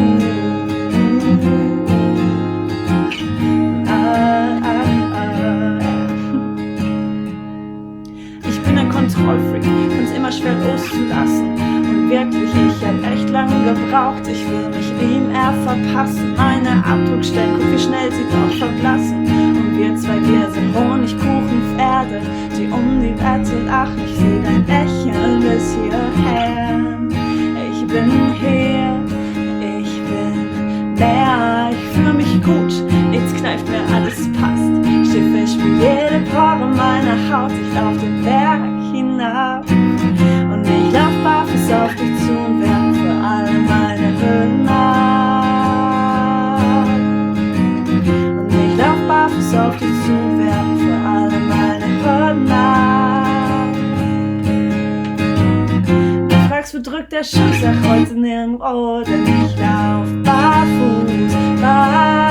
Kontrollfreak, find's immer schwer loszulassen. Und wirklich, ich hab echt lange gebraucht. Ich will mich ihm verpassen. Meine Abdruckstellen, guck wie schnell sie doch verblassen. Und wir zwei, wir sind Honigkuchenpferde, die um die Wette lachen. Ich seh dein Lächeln bis hierher. Ich bin hier, ich bin der. Ich fühl mich gut, nichts kneift mir, alles passt. Schiffe, ich spür jede Pore meiner Haut. Ich lauf den Berg hinab. Und ich lauf barfuß auf dich zu und werfe alle meine Hürden ab. Und ich lauf barfuß auf dich zu und werfe alle meine Hürden ab. Du fragst, wo drückt der Schuh, sag heute nirgendwo, denn ich lauf barfuß, barfuß.